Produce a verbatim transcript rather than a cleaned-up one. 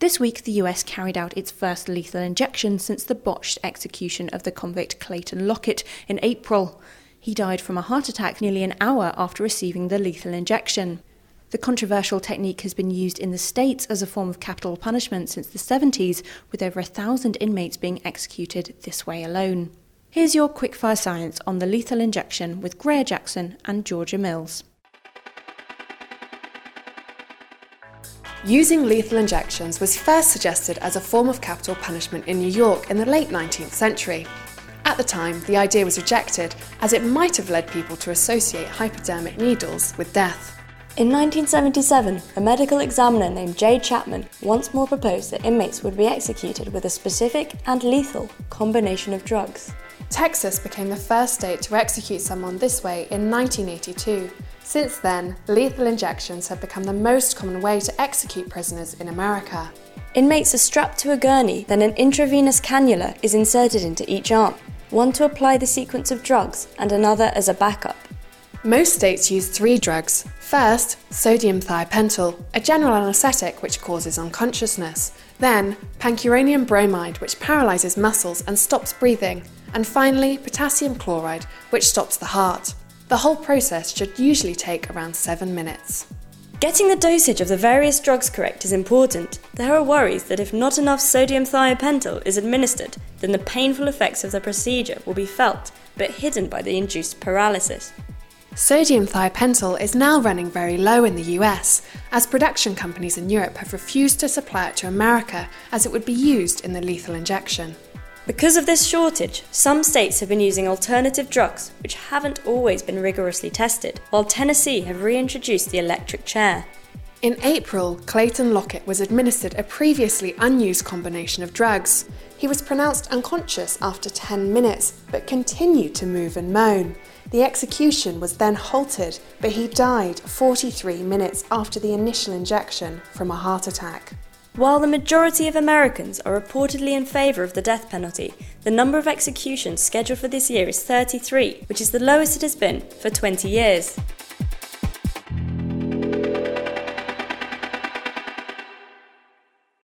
This week, the U S carried out its first lethal injection since the botched execution of the convict Clayton Lockett in April. He died from a heart attack nearly an hour after receiving the lethal injection. The controversial technique has been used in the States as a form of capital punishment since the seventies, with over a thousand inmates being executed this way alone. Here's your quickfire science on the lethal injection with Greer Jackson and Georgia Mills. Using lethal injections was first suggested as a form of capital punishment in New York in the late nineteenth century. At the time, the idea was rejected as it might have led people to associate hypodermic needles with death. In nineteen seventy-seven, a medical examiner named J. Chapman once more proposed that inmates would be executed with a specific and lethal combination of drugs. Texas became the first state to execute someone this way in nineteen eighty-two. Since then, lethal injections have become the most common way to execute prisoners in America. Inmates are strapped to a gurney, then an intravenous cannula is inserted into each arm, one to apply the sequence of drugs and another as a backup. Most states use three drugs. First, sodium thiopental, a general anaesthetic which causes unconsciousness. Then, pancuronium bromide, which paralyses muscles and stops breathing. And finally, potassium chloride, which stops the heart. The whole process should usually take around seven minutes. Getting the dosage of the various drugs correct is important. There are worries that if not enough sodium thiopental is administered, then the painful effects of the procedure will be felt, but hidden by the induced paralysis. Sodium thiopental is now running very low in the U S, as production companies in Europe have refused to supply it to America as it would be used in the lethal injection. Because of this shortage, some states have been using alternative drugs which haven't always been rigorously tested, while Tennessee have reintroduced the electric chair. In April, Clayton Lockett was administered a previously unused combination of drugs. He was pronounced unconscious after ten minutes, but continued to move and moan. The execution was then halted, but he died forty-three minutes after the initial injection from a heart attack. While the majority of Americans are reportedly in favour of the death penalty, the number of executions scheduled for this year is thirty-three, which is the lowest it has been for twenty years.